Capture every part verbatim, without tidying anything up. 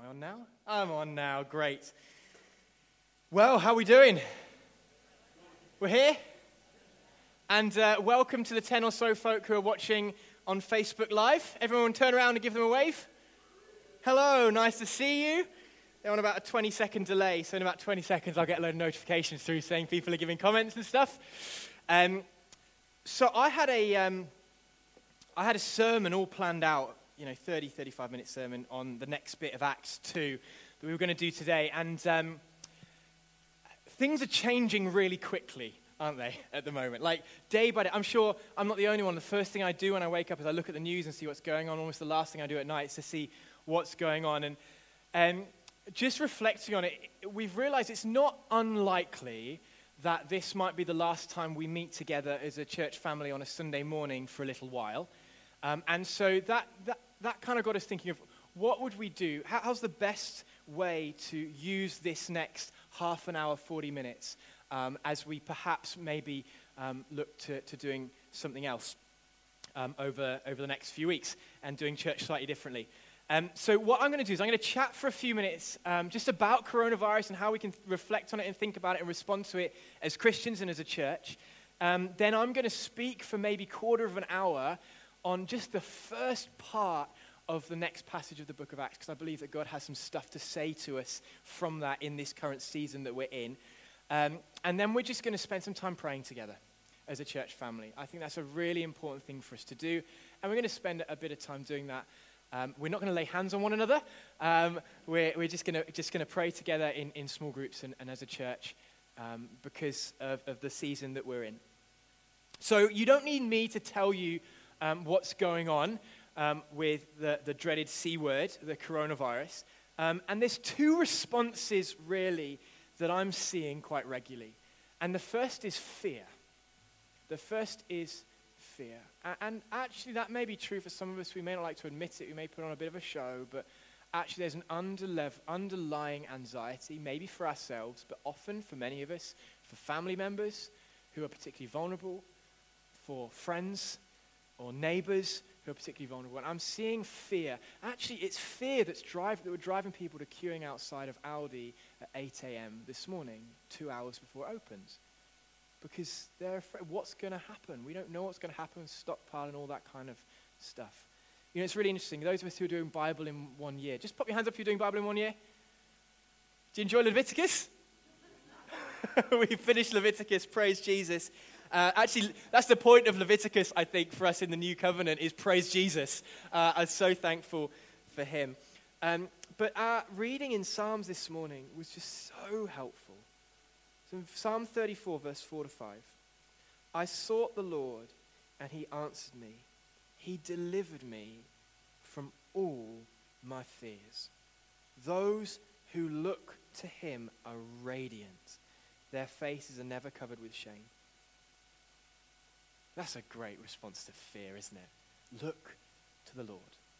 I on now? I'm on now. Great. Well, how are we doing? We're here. And uh, welcome to the ten or so folk who are watching on Facebook Live. Everyone turn around and give them a wave. Hello, nice to see you. They're on about a twenty second delay, so in about twenty seconds I'll get a load of notifications through saying people are giving comments and stuff. Um, so I had a, um, I had a sermon all planned out, you know, thirty, thirty-five minute sermon on the next bit of Acts two that we were going to do today. And um, things are changing really quickly, aren't they, at the moment? Like, day by day, I'm sure I'm not the only one. The first thing I do when I wake up is I look at the news and see what's going on. Almost the last thing I do at night is to see what's going on. And um, just reflecting on it, we've realized it's not unlikely that this might be the last time we meet together as a church family on a Sunday morning for a little while. Um, and so that, that, that kind of got us thinking of what would we do? How, how's the best way to use this next half an hour, forty minutes, um, as we perhaps maybe um, look to, to doing something else um, over, over the next few weeks and doing church slightly differently. Um, so what I'm going to do is I'm going to chat for a few minutes um, just about coronavirus and how we can th- reflect on it and think about it and respond to it as Christians and as a church. Um, then I'm going to speak for maybe quarter of an hour on just the first part of the next passage of the book of Acts, because I believe that God has some stuff to say to us from that in this current season that we're in. Um, and then we're just going to spend some time praying together as a church family. I think that's a really important thing for us to do, and we're going to spend a bit of time doing that. Um, we're not going to lay hands on one another. Um, we're, we're just going to just going to pray together in, in small groups and, and as a church um, because of, of the season that we're in. So you don't need me to tell you um, what's going on um, with the, the dreaded C word, the coronavirus. Um, and there's two responses, really, that I'm seeing quite regularly. And the first is fear. The first is fear. And actually, that may be true for some of us. We may not like to admit it. We may put on a bit of a show. But actually, there's an underlev- underlying anxiety, maybe for ourselves, but often for many of us, for family members who are particularly vulnerable, for friends or neighbors who are particularly vulnerable. And I'm seeing fear. Actually, it's fear that's drive, that were driving people to queuing outside of Aldi at eight a.m. this morning, two hours before it opens. Because they're afraid, what's going to happen? We don't know what's going to happen, stockpiling, all that kind of stuff. You know, it's really interesting. Those of us who are doing Bible in one year, just pop your hands up if you're doing Bible in one year. Do you enjoy Leviticus? We finished Leviticus, praise Jesus. Uh, actually, that's the point of Leviticus, I think, for us in the New Covenant, is praise Jesus. Uh, I'm so thankful for him. Um, but our reading in Psalms this morning was just so helpful. So in Psalm thirty-four, verse four to five, I sought the Lord, and he answered me. He delivered me from all my fears. Those who look to him are radiant. Their faces are never covered with shame. That's a great response to fear, isn't it? Look to the Lord.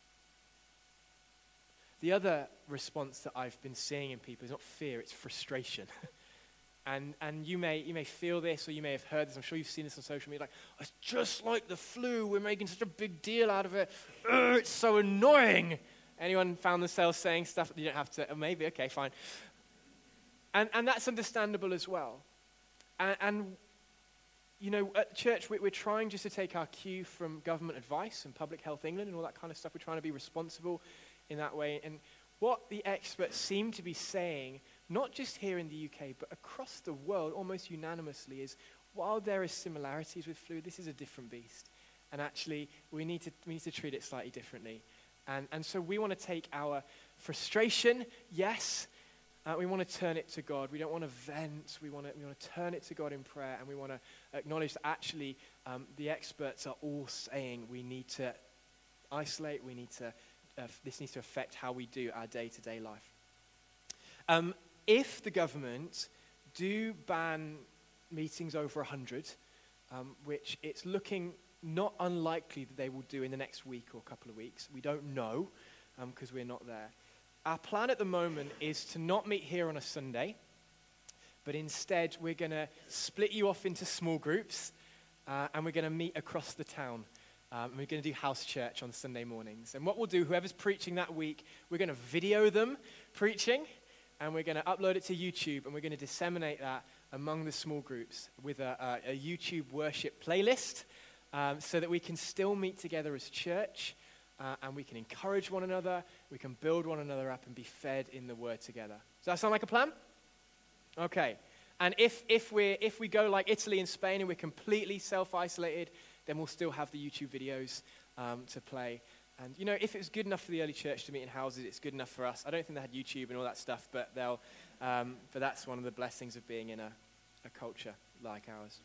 The other response that I've been seeing in people is not fear, it's frustration. and and you may you may feel this, or you may have heard this. I'm sure you've seen this on social media. Like, it's just like the flu. We're making such a big deal out of it. Ugh, it's so annoying. Anyone found themselves saying stuff that you don't have to? Oh, maybe, okay, fine. And and that's understandable as well. And, and you know, at church, we're trying just to take our cue from government advice and Public Health England and all that kind of stuff. We're trying to be responsible in that way. And what the experts seem to be saying, not just here in the U K, but across the world, almost unanimously, is while there are similarities with flu, this is a different beast. And actually, we need to we need to treat it slightly differently. And and so we want to take our frustration, yes, Uh, we want to turn it to God. We don't want to vent. We want to we want to turn it to God in prayer, and we want to acknowledge that actually um, the experts are all saying we need to isolate. We need to. Uh, this needs to affect how we do our day-to-day life. Um, if the government do ban meetings over one hundred, um, which it's looking not unlikely that they will do in the next week or couple of weeks, we don't know because um, we're not there. Our plan at the moment is to not meet here on a Sunday, but instead we're going to split you off into small groups, uh, and we're going to meet across the town Um, we're going to do house church on Sunday mornings. And what we'll do, whoever's preaching that week, we're going to video them preaching, and we're going to upload it to YouTube, and we're going to disseminate that among the small groups with a, a, a YouTube worship playlist, um, so that we can still meet together as church, uh, and we can encourage one another, we can build one another up and be fed in the word together. Does that sound like a plan? Okay. And if if we if we go like Italy and Spain and we're completely self-isolated, then we'll still have the YouTube videos um, to play. And, you know, if it was good enough for the early church to meet in houses, it's good enough for us. I don't think they had YouTube and all that stuff, but they'll. Um, but that's one of the blessings of being in a, a culture like ours.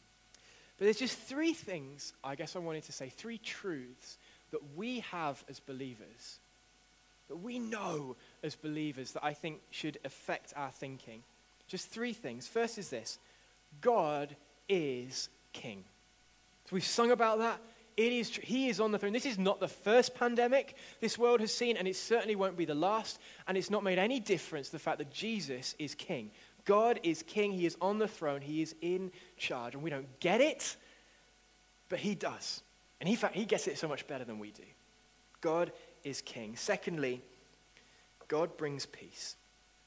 But there's just three things, I guess I wanted to say, three truths that we have as believers, that we know as believers that I think should affect our thinking. Just three things. First is this: God is King. So we've sung about that. It is true. He is on the throne. This is not the first pandemic this world has seen, and it certainly won't be the last. And it's not made any difference the fact that Jesus is King. God is King. He is on the throne. He is in charge. And we don't get it, but he does. And in fact, he gets it so much better than we do. God is King. Secondly, God brings peace.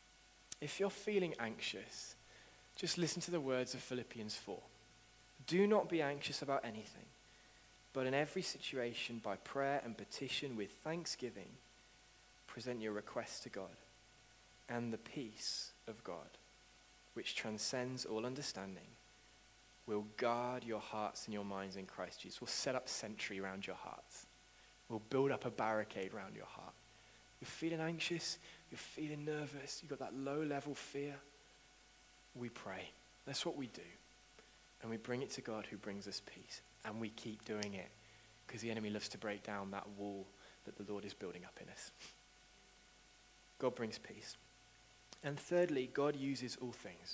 If you're feeling anxious, just listen to the words of Philippians four. Do not be anxious about anything, but in every situation, by prayer and petition with thanksgiving, present your requests to God. And the peace of God, which transcends all understanding, will guard your hearts and your minds in Christ Jesus. Will set up sentry around your hearts. Will build up a barricade around your heart. You're feeling anxious, you're feeling nervous, you've got that low-level fear. We pray. That's what we do. And we bring it to God who brings us peace. And we keep doing it because the enemy loves to break down that wall that the Lord is building up in us. God brings peace. And thirdly, God uses all things.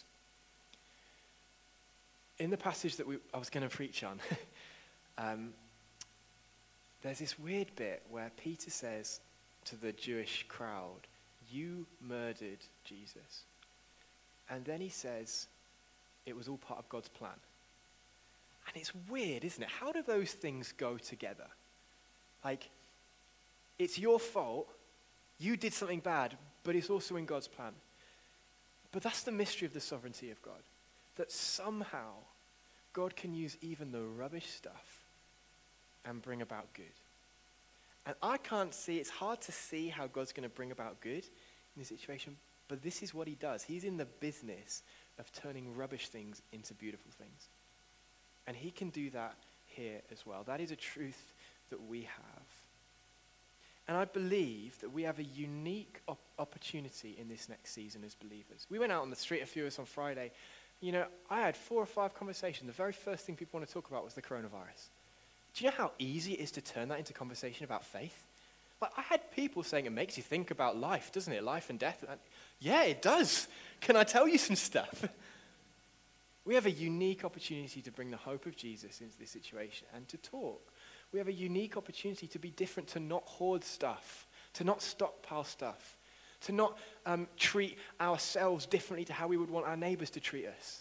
In the passage that we, I was going to preach on, um, there's this weird bit where Peter says to the Jewish crowd, "You murdered Jesus." And then he says, it was all part of God's plan. And it's weird, isn't it? How do those things go together? Like, it's your fault, you did something bad, but it's also in God's plan. But that's the mystery of the sovereignty of God, that somehow God can use even the rubbish stuff and bring about good. And I can't see, it's hard to see how God's going to bring about good in this situation, but this is what he does. He's in the business of turning rubbish things into beautiful things. And he can do that here as well. That is a truth that we have. And I believe that we have a unique op- opportunity in this next season as believers. We went out on the street, a few of us on Friday. You know, I had four or five conversations. The very first thing people want to talk about was the coronavirus. Do you know how easy it is to turn that into conversation about faith? Like, I had people saying it makes you think about life, doesn't it? Life and death. And yeah, it does. Can I tell you some stuff? We have a unique opportunity to bring the hope of Jesus into this situation and to talk. We have a unique opportunity to be different, to not hoard stuff, to not stockpile stuff, to not um, treat ourselves differently to how we would want our neighbors to treat us.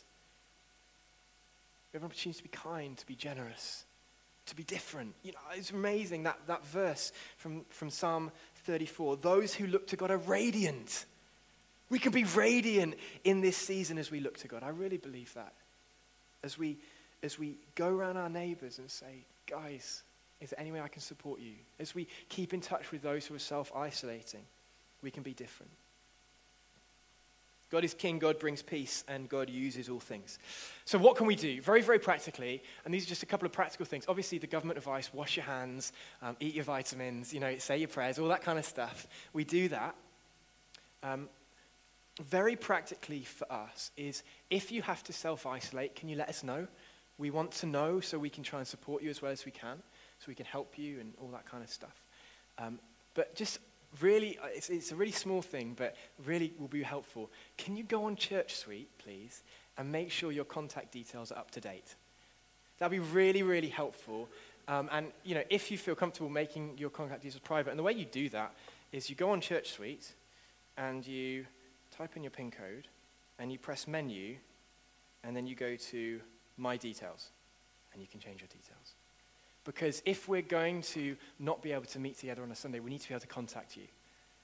We have an opportunity to be kind, to be generous, to be different. You know, it's amazing that, that verse from, from Psalm thirty-four. Those who look to God are radiant. We can be radiant in this season as we look to God. I really believe that. As we as we go around our neighbors and say, guys, is there any way I can support you? As we keep in touch with those who are self-isolating, we can be different. God is King, God brings peace, and God uses all things. So what can we do? Very, very practically, and these are just a couple of practical things. Obviously, the government advice, wash your hands, um, eat your vitamins, you know, say your prayers, all that kind of stuff. We do that. Um, Very practically for us is, if you have to self-isolate, can you let us know? We want to know so we can try and support you as well as we can, so we can help you and all that kind of stuff. Um, but just really, it's, it's a really small thing, but really will be helpful. Can you go on Church Suite, please, and make sure your contact details are up to date? That'd be really, really helpful. Um, and, you know, if you feel comfortable making your contact details private, and the way you do that is you go on Church Suite and you type in your PIN code, and you press menu, and then you go to My Details, and you can change your details. Because if we're going to not be able to meet together on a Sunday, we need to be able to contact you.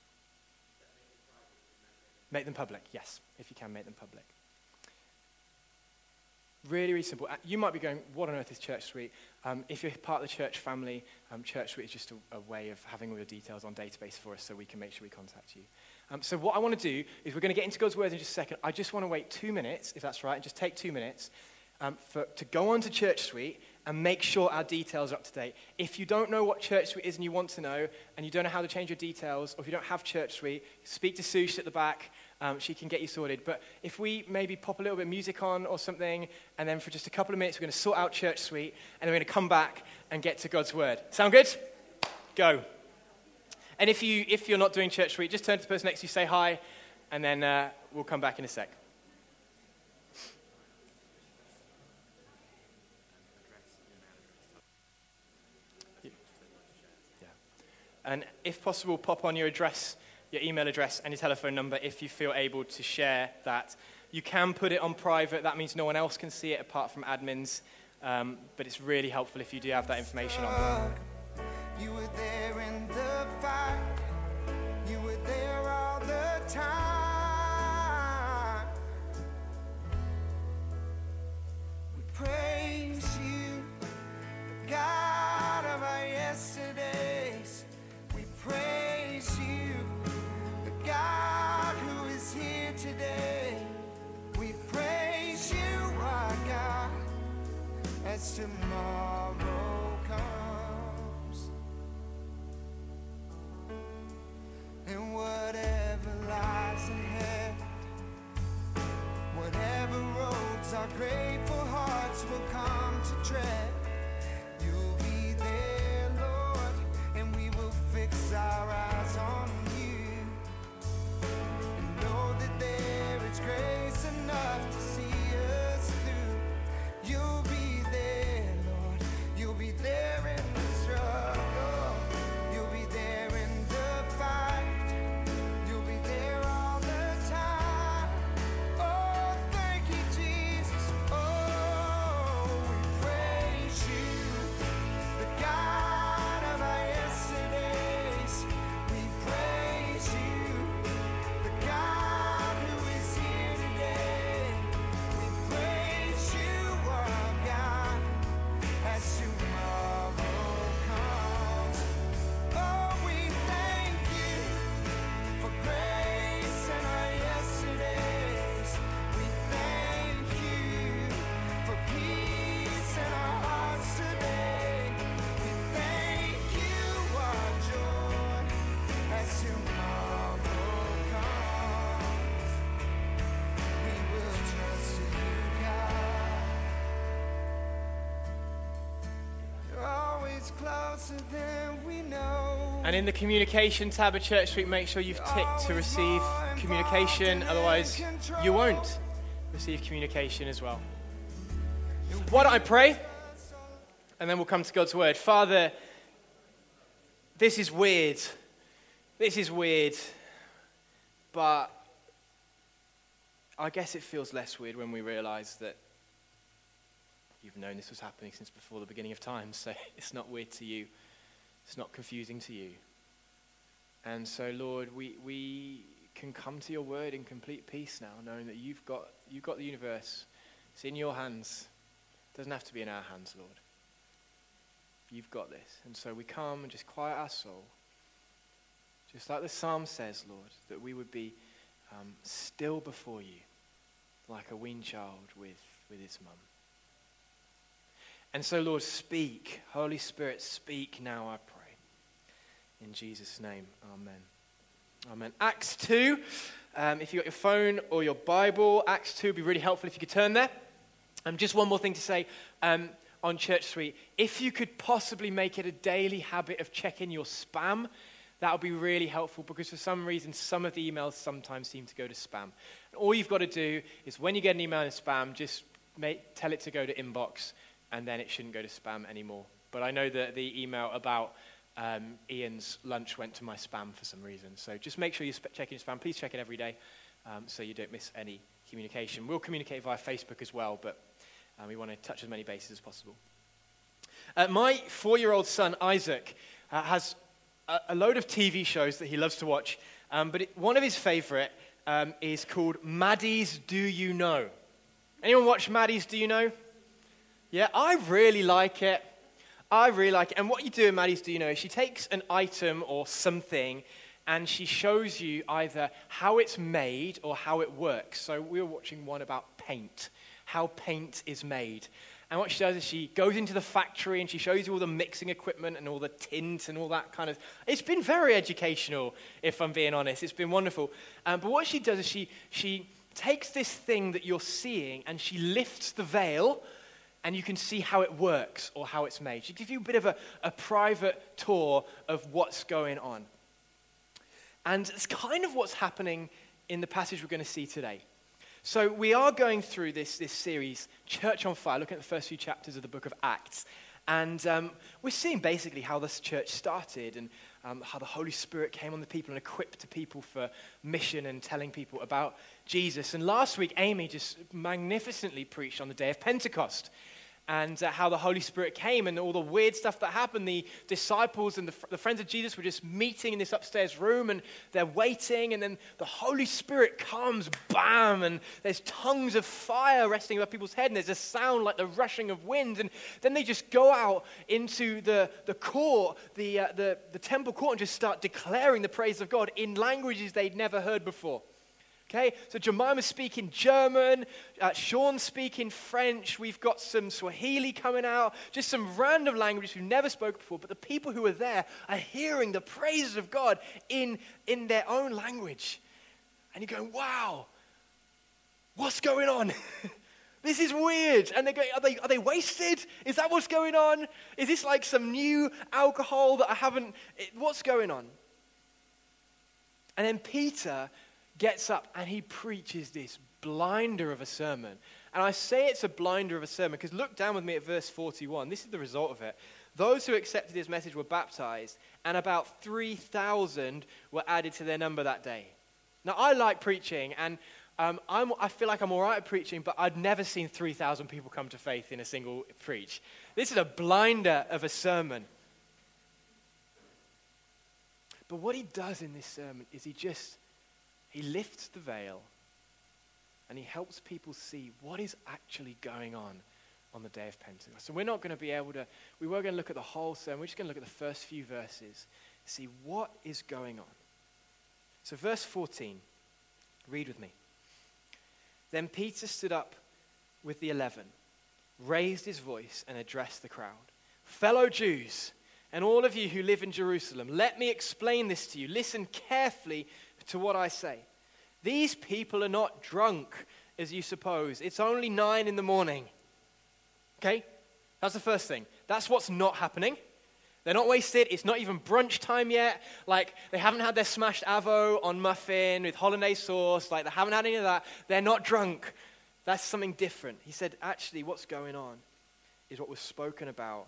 Make them public, yes, if you can make them public. Really, really simple. You might be going, what on earth is Church Suite? Um, if you're part of the church family, um, Church Suite is just a, a way of having all your details on database for us so we can make sure we contact you. Um, so what I want to do is we're going to get into God's Word in just a second. I just want to wait two minutes, if that's right, and just take two minutes um, for, to go on to Church Suite and make sure our details are up to date. If you don't know what Church Suite is and you want to know, and you don't know how to change your details, or if you don't have Church Suite, speak to Sush at the back. Um, she can get you sorted. But if we maybe pop a little bit of music on or something, and then for just a couple of minutes, we're going to sort out Church Suite, and then we're going to come back and get to God's Word. Sound good? Go. And if, you, if you're not doing Church Suite, just turn to the person next to you, say hi, and then uh, we'll come back in a sec. Yeah. And if possible, pop on your address, your email address and your telephone number if you feel able to share that. You can put it on private. That means no one else can see it apart from admins. Um, but it's really helpful if you do have that information on. You were there in the fight. You were there all the time. We praise you, God of our yesterdays. We praise you, the God who is here today. We praise you, our God, as tomorrow comes. And whatever lies ahead, whatever roads our grateful hearts will come to tread, you'll be there, Lord, and we will fix our eyes on you. And know that there is grace enough to see us through. You'll be there, Lord. You'll be there in the struggle. You'll be there in the fight. You'll be there all the time. Oh, thank you, Jesus. Oh, we praise you, the God of our yesterdays. We praise you, the God who is here today. We praise you, our God, as tomorrow comes. Oh, we thank you for grace in our yesterdays. We thank you for peace in our hearts today. We thank you, our joy, as tomorrow comes. We will trust you, God. You're always closer than we know. And in the communication tab of Church Suite, make sure you've ticked to receive communication. Otherwise, you won't receive communication as well. Why don't I pray? And then we'll come to God's Word. Father, this is weird. This is weird. But I guess it feels less weird when we realize that you've known this was happening since before the beginning of time. So it's not weird to you. It's not confusing to you. And so, Lord, we, we can come to your word in complete peace now, knowing that you've got, you've got the universe. It's in your hands. It doesn't have to be in our hands, Lord. You've got this. And so we come and just quiet our soul. Just like the psalm says, Lord, that we would be um, still before you, like a weaned child with, with its mum. And so, Lord, speak. Holy Spirit, speak now, I pray. In Jesus' name, amen. Amen. Acts two, um, if you've got your phone or your Bible, Acts two would be really helpful if you could turn there. Um, just one more thing to say um, on Church Suite. If you could possibly make it a daily habit of checking your spam, that would be really helpful, because for some reason, some of the emails sometimes seem to go to spam. And all you've got to do is when you get an email in spam, just make, tell it to go to inbox, and then it shouldn't go to spam anymore. But I know that the email about um, Ian's lunch went to my spam for some reason. So just make sure you're sp- checking your spam. Please check it every day um, so you don't miss any communication. We'll communicate via Facebook as well, but uh, we want to touch as many bases as possible. Uh, my four-year-old son, Isaac, uh, has a, a load of T V shows that he loves to watch, um, but it, one of his favorite um, is called Maddie's Do You Know? Anyone watch Maddie's Do You Know? Yeah, I really like it. I really like it. And what you do in Maddie's Do You Know is she takes an item or something and she shows you either how it's made or how it works. So we were watching one about paint, how paint is made. And what she does is she goes into the factory and she shows you all the mixing equipment and all the tint and all that kind of... It's been very educational, if I'm being honest. It's been wonderful. Um, but what she does is she she takes this thing that you're seeing and she lifts the veil and you can see how it works or how it's made. She gives you a bit of a, a private tour of what's going on. And it's kind of what's happening in the passage we're going to see today. So we are going through this, this series, Church on Fire, looking at the first few chapters of the book of Acts. And um, we're seeing basically how this church started and um, how the Holy Spirit came on the people and equipped the people for mission and telling people about Jesus. And last week, Amy just magnificently preached on the day of Pentecost. And uh, how the Holy Spirit came and all the weird stuff that happened. The disciples and the, the friends of Jesus were just meeting in this upstairs room and they're waiting. And then the Holy Spirit comes, bam, and there's tongues of fire resting above people's head. And there's a sound like the rushing of wind. And then they just go out into the, the court, the, uh, the, the temple court, and just start declaring the praise of God in languages they'd never heard before. Okay, so Jemima's speaking German, uh, Sean's speaking French, we've got some Swahili coming out, just some random languages we've never spoken before, but the people who are there are hearing the praises of God in, in their own language. And you're going, wow, what's going on? This is weird. And they're going, are they, are they wasted? Is that what's going on? Is this like some new alcohol that I haven't, it, what's going on? And then Peter gets up and he preaches this blinder of a sermon. And I say it's a blinder of a sermon because look down with me at verse forty-one. This is the result of it. Those who accepted his message were baptized, and about three thousand were added to their number that day. Now, I like preaching, and um, I'm, I feel like I'm all right at preaching, but I'd never seen three thousand people come to faith in a single preach. This is a blinder of a sermon. But what he does in this sermon is he just He lifts the veil and he helps people see what is actually going on on the day of Pentecost. So we're not going to be able to, we were going to look at the whole sermon. We're just going to look at the first few verses, see what is going on. So verse fourteen, read with me. Then Peter stood up with the eleven, raised his voice and addressed the crowd. Fellow Jews, and all of you who live in Jerusalem, let me explain this to you. Listen carefully to what I say. These people are not drunk, as you suppose. It's only nine in the morning. Okay? That's the first thing. That's what's not happening. They're not wasted. It's not even brunch time yet. Like, they haven't had their smashed avo on muffin with hollandaise sauce. Like, they haven't had any of that. They're not drunk. That's something different. He said, actually, what's going on is what was spoken about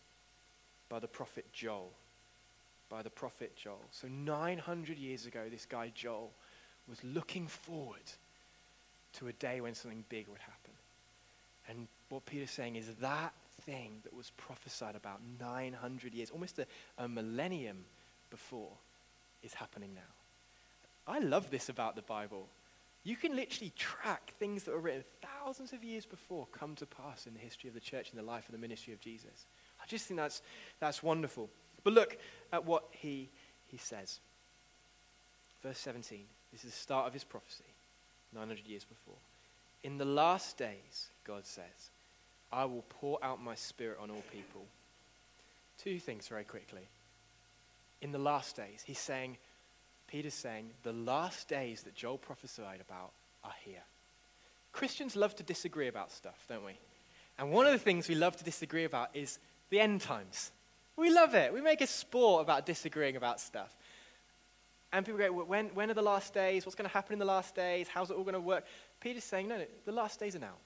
by the prophet Joel. By the prophet Joel. So nine hundred years ago, this guy Joel was looking forward to a day when something big would happen. And what Peter's saying is that thing that was prophesied about nine hundred years, almost a, a millennium before, is happening now. I love this about the Bible. You can literally track things that were written thousands of years before come to pass in the history of the church and the life and the ministry of Jesus. I just think that's that's wonderful. But look at what he, he says. Verse seventeen. This is the start of his prophecy, nine hundred years before. In the last days, God says, I will pour out my spirit on all people. Two things very quickly. In the last days, he's saying, Peter's saying, the last days that Joel prophesied about are here. Christians love to disagree about stuff, don't we? And one of the things we love to disagree about is the end times. We love it. We make a sport about disagreeing about stuff. And people go, when, when are the last days? What's going to happen in the last days? How's it all going to work? Peter's saying, no, no, the last days are now.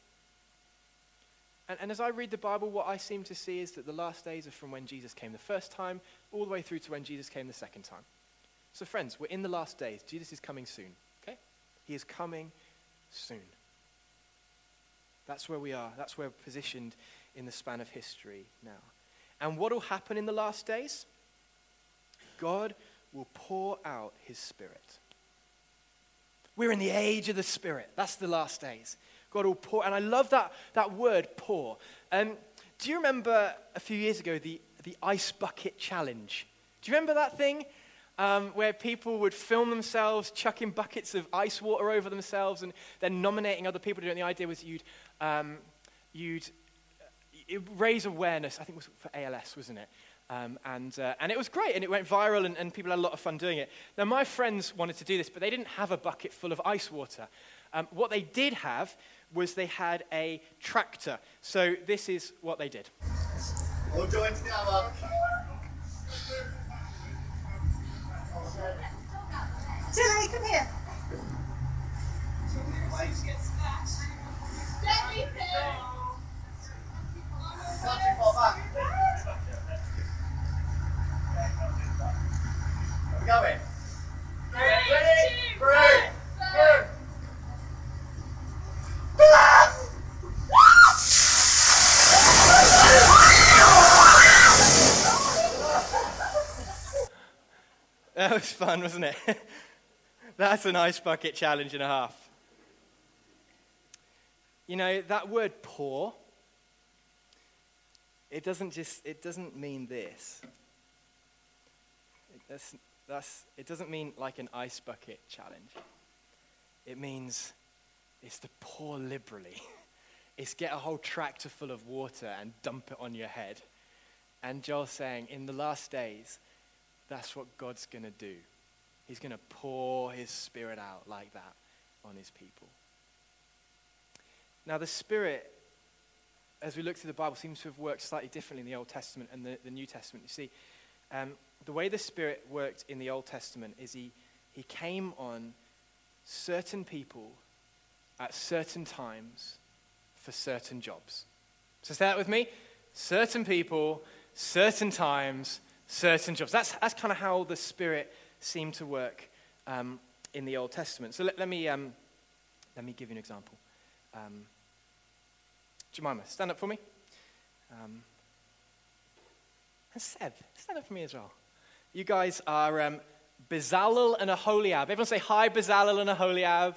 And, and as I read the Bible, what I seem to see is that the last days are from when Jesus came the first time, all the way through to when Jesus came the second time. So friends, we're in the last days. Jesus is coming soon, okay? He is coming soon. That's where we are. That's where we're positioned in the span of history now. And what will happen in the last days? God will pour out his Spirit. We're in the age of the Spirit. That's the last days. God will pour, and I love that, that word, pour. Um, do you remember a few years ago the, the ice bucket challenge? Do you remember that thing? Um, where people would film themselves chucking buckets of ice water over themselves and then nominating other people to do it. And the idea was you'd, um, you'd uh, raise awareness. I think it was for A L S, wasn't it? Um, and uh, and it was great, and it went viral, and, and people had a lot of fun doing it. Now, my friends wanted to do this, but they didn't have a bucket full of ice water. Um, what they did have was they had a tractor. So this is what they did. All join together. Tilly, come here. We're going. Ready? Three, two. That was fun, wasn't it? That's an ice bucket challenge and a half. You know, that word pour, it doesn't just, it doesn't mean this. It, that's, that's, it doesn't mean like an ice bucket challenge. It means it's to pour liberally. It's get a whole tractor full of water and dump it on your head. And Joel's saying, in the last days, that's what God's going to do. He's going to pour his Spirit out like that on his people. Now, the Spirit, as we look through the Bible, seems to have worked slightly differently in the Old Testament and the, the New Testament. You see, um, the way the Spirit worked in the Old Testament is he, he came on certain people at certain times for certain jobs. So say that with me. Certain people, certain times, certain jobs. That's, that's kind of how the Spirit seemed to work um, in the Old Testament. So let, let me um, let me give you an example. Um, Jemima, stand up for me. Um, and Seb, stand up for me as well. You guys are um, Bezalel and Aholiab. Everyone say hi, Bezalel and Aholiab.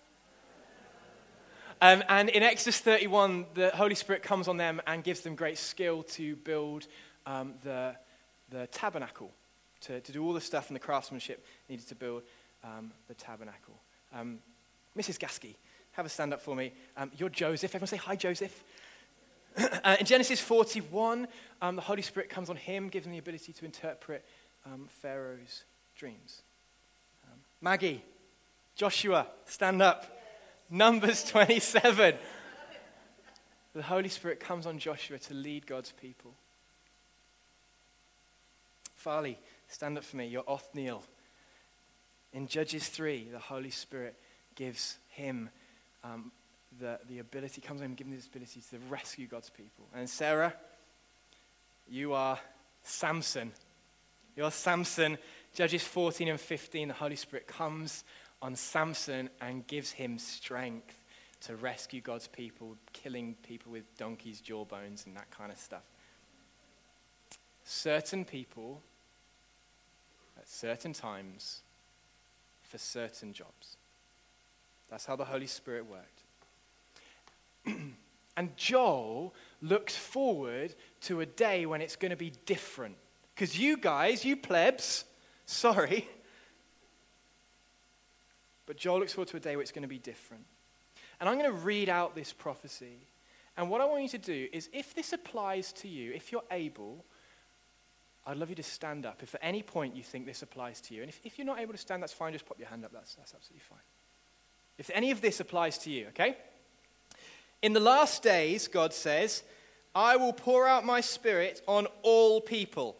Um, and in Exodus thirty-one, the Holy Spirit comes on them and gives them great skill to build um, the, the tabernacle, to, to do all the stuff and the craftsmanship needed to build um, the tabernacle. Um, Missus Gasky, have a stand up for me. Um, you're Joseph. Everyone say hi, Joseph. uh, in Genesis forty-one, um, the Holy Spirit comes on him, gives him the ability to interpret um, Pharaoh's dreams. Um, Maggie, Joshua, stand up. Numbers twenty-seven. The Holy Spirit comes on Joshua to lead God's people. Farley, stand up for me. You're Othniel. In Judges three, the Holy Spirit gives him um, the, the ability, comes on him, giving him this ability to rescue God's people. And Sarah, you are Samson. You're Samson. Judges fourteen and fifteen, the Holy Spirit comes on Samson and gives him strength to rescue God's people, killing people with donkeys' jawbones and that kind of stuff. Certain people at certain times for certain jobs. That's how the Holy Spirit worked. And Joel looks forward to a day when it's going to be different. Because you guys, you plebs, sorry, but Joel looks forward to a day where it's going to be different. And I'm going to read out this prophecy. And what I want you to do is, if this applies to you, if you're able, I'd love you to stand up. If at any point you think this applies to you, and if, if you're not able to stand, that's fine. Just pop your hand up. That's, that's absolutely fine. If any of this applies to you, okay? In the last days, God says, I will pour out my Spirit on all people.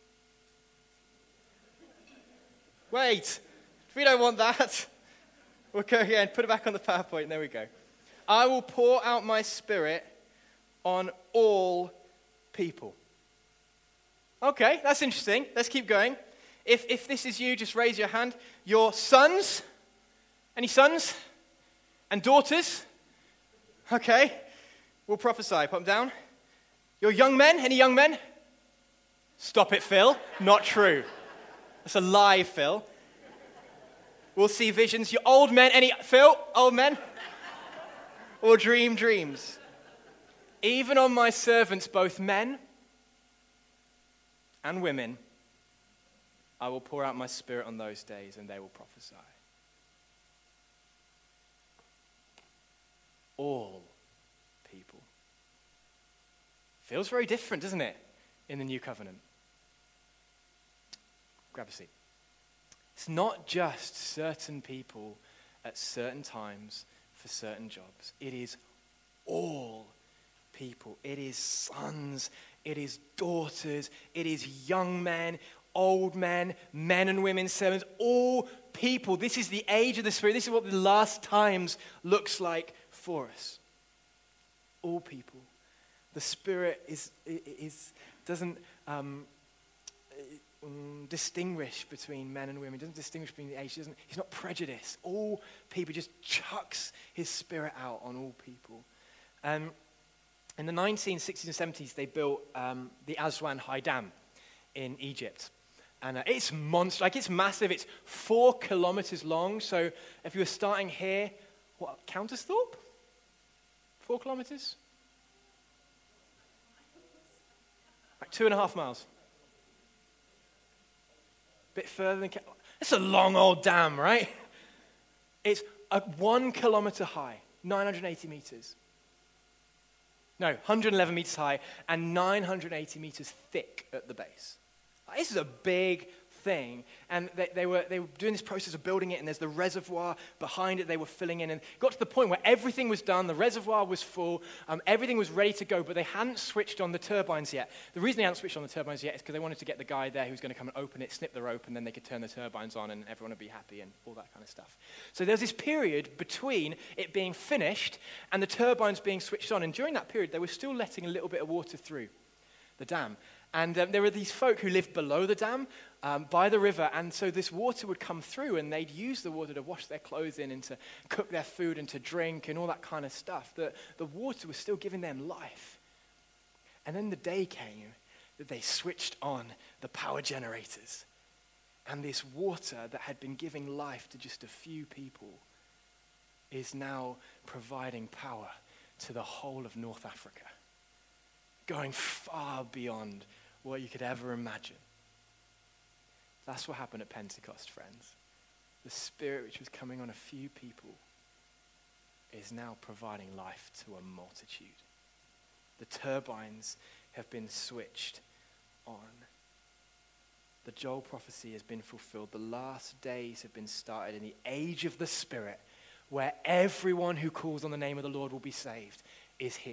Wait, we don't want that. We'll go again, put it back on the PowerPoint, there we go. I will pour out my Spirit on all people. Okay, that's interesting. Let's keep going. If if this is you, just raise your hand. Your sons? Any sons? And daughters? Okay, we'll prophesy. Put them down. Your young men? Any young men? Stop it, Phil. Not true. That's a lie, Phil. We'll see visions. You old men, any, Phil, old men? Or dream dreams. Even on my servants, both men and women, I will pour out my spirit on those days and they will prophesy. All people. Feels very different, doesn't it, in the new covenant? Grab a seat. It's not just certain people at certain times for certain jobs. It is all people. It is sons. It is daughters. It is young men, old men, men and women, servants, all people. This is the age of the Spirit. This is what the last times looks like for us. All people. The Spirit is, is doesn't um, um, distinguish between men and women. He doesn't distinguish between the age. He doesn't, he's not prejudiced. All people. He just chucks his Spirit out on all people. Um, in the nineteen sixties and seventies, they built um, the Aswan High Dam in Egypt. And uh, it's monster, like it's massive. It's four kilometers long. So if you were starting here, what, Countersthorpe? Four kilometers? Like two and a half miles. Bit further than... It's a long old dam, right? It's a one kilometer high, nine hundred eighty meters. No, one hundred eleven meters high and nine hundred eighty meters thick at the base. This is a big thing. And they, they, were, they were doing this process of building it, and there's the reservoir behind it they were filling in. And it got to the point where everything was done, the reservoir was full, um, everything was ready to go, but they hadn't switched on the turbines yet. The reason they hadn't switched on the turbines yet is because they wanted to get the guy there who was going to come and open it, snip the rope, and then they could turn the turbines on and everyone would be happy and all that kind of stuff. So there's this period between it being finished and the turbines being switched on. And during that period, they were still letting a little bit of water through the dam. And um, there were these folk who lived below the dam, um, by the river, and so this water would come through, and they'd use the water to wash their clothes in and to cook their food and to drink and all that kind of stuff. The, the water was still giving them life. And then the day came that they switched on the power generators, and this water that had been giving life to just a few people is now providing power to the whole of North Africa, going far beyond what you could ever imagine. That's what happened at Pentecost, friends. The Spirit which was coming on a few people is now providing life to a multitude. The turbines have been switched on. The Joel prophecy has been fulfilled. The last days have been started in the age of the Spirit, where everyone who calls on the name of the Lord will be saved, is here.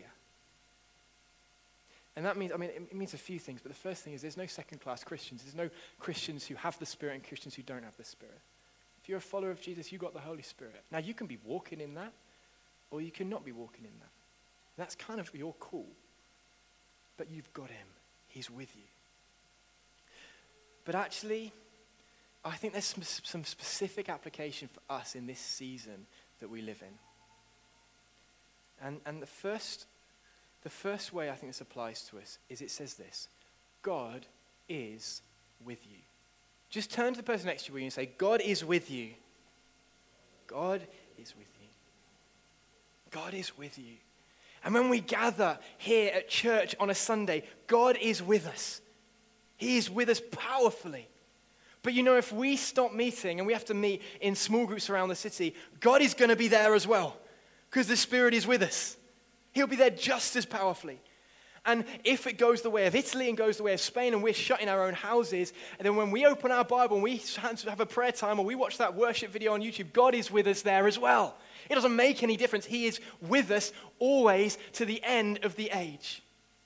And that means, I mean, it means a few things, but the first thing is there's no second-class Christians. There's no Christians who have the Spirit and Christians who don't have the Spirit. If you're a follower of Jesus, you've got the Holy Spirit. Now, you can be walking in that, or you can not be walking in that. That's kind of your call. But you've got him. He's with you. But actually, I think there's some, some specific application for us in this season that we live in. And, and the first... The first way I think this applies to us is it says this: God is with you. Just turn to the person next to you and say, God is with you. God is with you. God is with you. And when we gather here at church on a Sunday, God is with us. He is with us powerfully. But you know, if we stop meeting and we have to meet in small groups around the city, God is going to be there as well, because the Spirit is with us. He'll be there just as powerfully. And if it goes the way of Italy and goes the way of Spain and we're shut in our own houses, and then when we open our Bible and we have a prayer time or we watch that worship video on YouTube, God is with us there as well. It doesn't make any difference. He is with us always to the end of the age.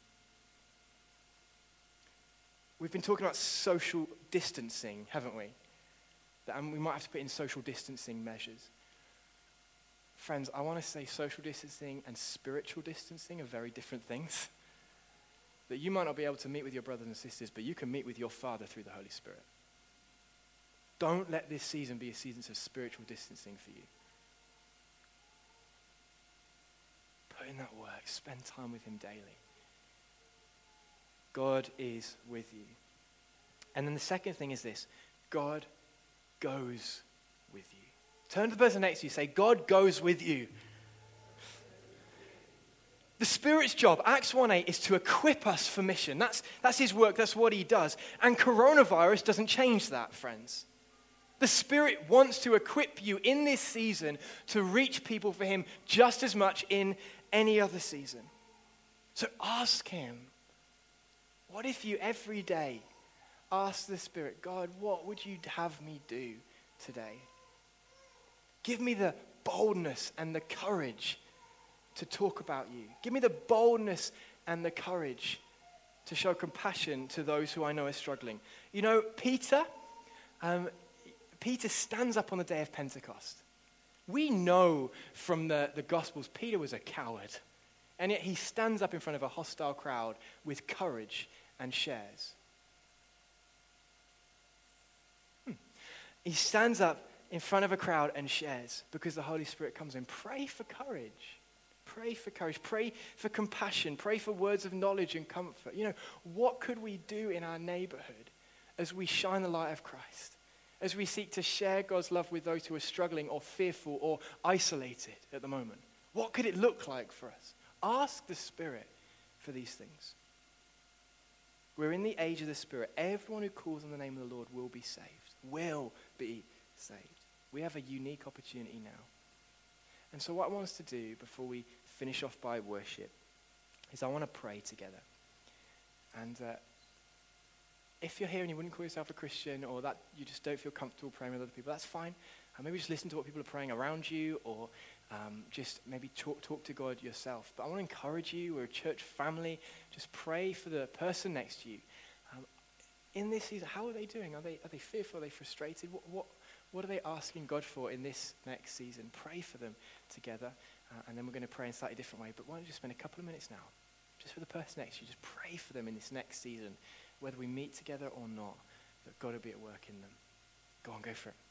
We've been talking about social distancing, haven't we? And we might have to put in social distancing measures. Friends, I want to say social distancing and spiritual distancing are very different things. That you might not be able to meet with your brothers and sisters, but you can meet with your Father through the Holy Spirit. Don't let this season be a season of spiritual distancing for you. Put in that work. Spend time with him daily. God is with you. And then the second thing is this: God goes with you. Turn to the person next to you, say, God goes with you. The Spirit's job, Acts one eight, is to equip us for mission. That's, that's his work, that's what he does. And coronavirus doesn't change that, friends. The Spirit wants to equip you in this season to reach people for him just as much in any other season. So ask him, what if you every day ask the Spirit, God, what would you have me do today? Give me the boldness and the courage to talk about you. Give me the boldness and the courage to show compassion to those who I know are struggling. You know, Peter, um, Peter stands up on the day of Pentecost. We know from the, the Gospels, Peter was a coward. And yet he stands up in front of a hostile crowd with courage and shares. Hmm. He stands up in front of a crowd and shares because the Holy Spirit comes in. Pray for courage. Pray for courage. Pray for compassion. Pray for words of knowledge and comfort. You know, what could we do in our neighborhood as we shine the light of Christ? As we seek to share God's love with those who are struggling or fearful or isolated at the moment? What could it look like for us? Ask the Spirit for these things. We're in the age of the Spirit. Everyone who calls on the name of the Lord will be saved. Will be saved. We have a unique opportunity now. And so what I want us to do before we finish off by worship is I want to pray together. And uh, if you're here and you wouldn't call yourself a Christian, or that you just don't feel comfortable praying with other people, that's fine. Uh, maybe just listen to what people are praying around you, or um, just maybe talk, talk to God yourself. But I want to encourage you. We're a church family. Just pray for the person next to you. Um, in this season, how are they doing? Are they are they fearful? Are they frustrated? What what what are they asking God for in this next season? Pray for them together, uh, and then we're going to pray in a slightly different way. But why don't you just spend a couple of minutes now, just for the person next to you, just pray for them in this next season, whether we meet together or not, that God will be at work in them. Go on, go for it.